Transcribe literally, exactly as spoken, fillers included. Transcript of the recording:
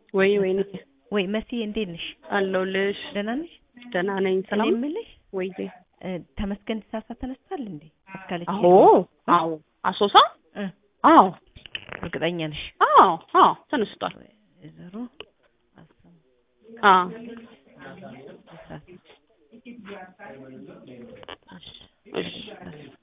ወይ ወይ ወይ መሲ እንዴት ነሽ? አለሁልሽ። ደህና ነሽ? ደህና ነኝ። ሰላም እኔ የምልሽ ወይ ተመስገን ሳሳ ተነስቷል እንዴ? አስካለች አዎ አዎ አሶሳ አዎ እርግጠኛ ነሽ? አዎ አዎ ተነስቷል። ዘሮ አዎ እሺ እሺ